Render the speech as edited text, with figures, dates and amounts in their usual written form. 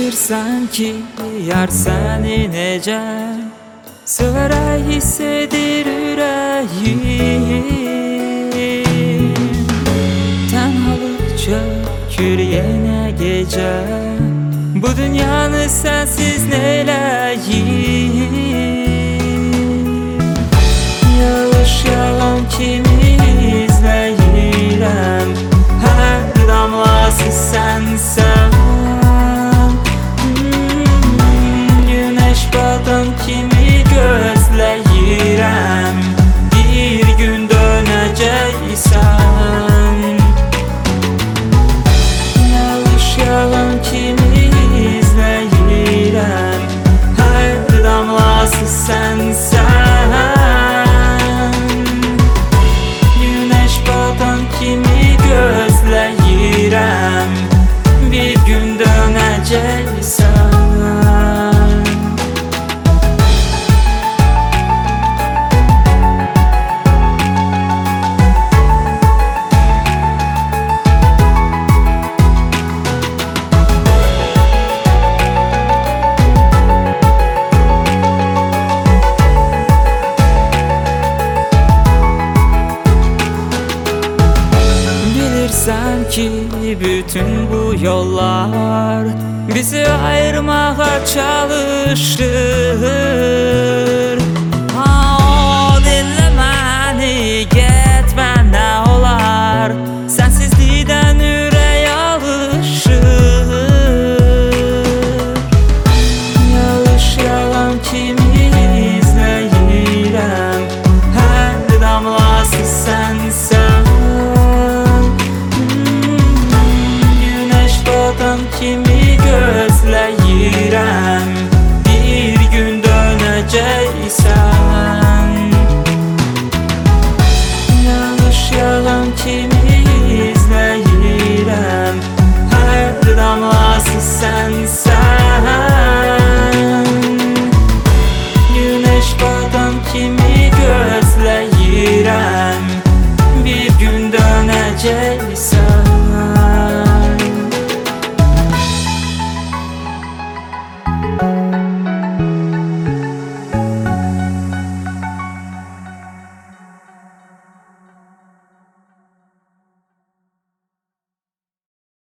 Bilirsən ki, yar səni necə sevərək hiss edir ürəyim. Tənhalıq çökür yenə gecə, bu dünyanı sənsiz neyləyim. Yağış yağan kimi izləyirəm, hər damlası sənsən. Güneş batan kimi gözləyirəm, bir gün dönəcəksən. Yağış yağan kimi izləyirəm, hər damlası sənsən. Güneş batan kimi gözləyirəm, bir gün dönəcəksən. Bilirsən ki, bütün bu yollar bizi ayırmağa çalışır.